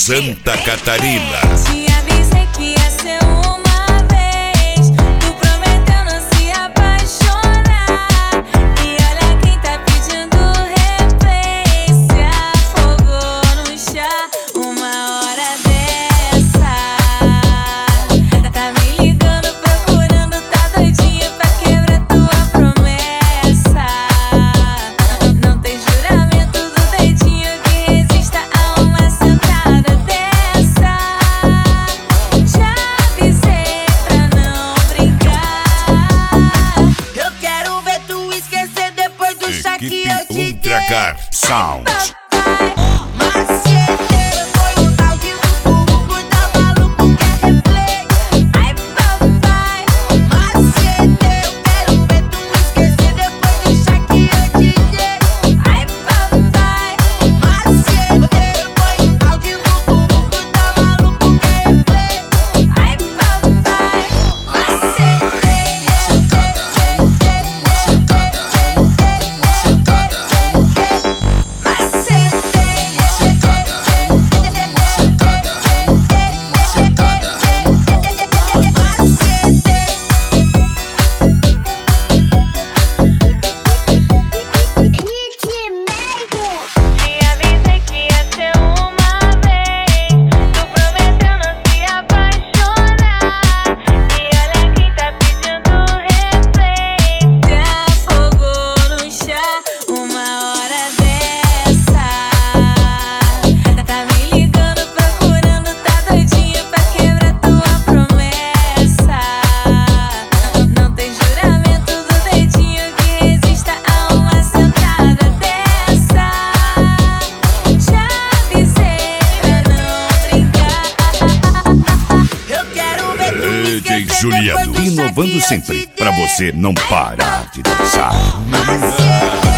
Santa Catarina. Te avisei que ia ser uma vez. Tu prometeu não se apaixonar. E olha quem tá pedindo replay. Se afogou no chá uma hora dessa. Tá me ligando, procurando, tá doidinho pra quebrar tua promessa. Não tem juramento do dedinho que resista a uma sentada dessa. Já avisei pra não brincar. Eu quero ver tu esquecer depois do chá que eu Equipe te dei. Ultracar Sound. Maceteiro foi o tal de bumbum, tá maluco, quer replay. Ai papai, maceteiro, quero ver tu esquecer depois do chá que eu te dei. Ai papai, maceteiro foi o tal de bumbum, tá maluco, quer replay. Ai papai, Te avisei que ia ser uma vez. Tu prometeu não se apaixonar. E olha quem tá pedindo replay. Se afogou no chá uma hora dessa. Tá me ligando, procurando, tá doidinho pra quebrar tua promessa. Não tem juramento do dedinho que resista a uma sentada dessa. Já avisei pra não brincar. eu quero ver tu DJ esquecer Juliano, depois do chá que inovando eu sempre te pra dei. você não parar de dançar. Maceteiro